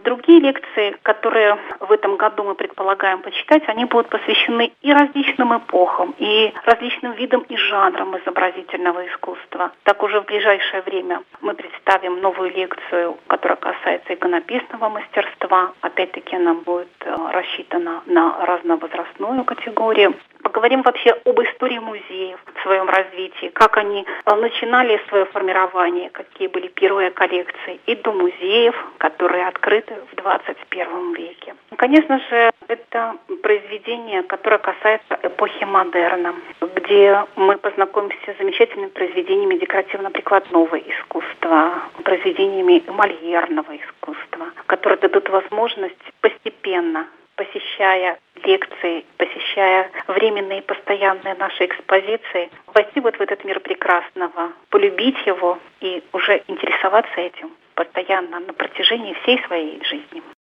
Другие лекции, которые в этом году мы предполагаем почитать, они будут посвящены и различным эпохам, и различным видам и жанрам изобразительного искусства. Так уже в ближайшее время мы представим новую лекцию, которая касается иконописного мастерства. Опять-таки она будет рассчитана на разновозрастную категорию. Поговорим вообще об истории музеев в своем развитии, как они начинали свое формирование, какие были первые коллекции, и до музеев, которые открыты в 21 веке. Конечно же, это произведение, которое касается эпохи модерна, где мы познакомимся с замечательными произведениями декоративно-прикладного искусства, произведениями эмальерного искусства, которые дадут возможность постепенно, посещая лекции, посещая временные и постоянные наши экспозиции, войти вот в этот мир прекрасного, полюбить его и уже интересоваться этим постоянно на протяжении всей своей жизни.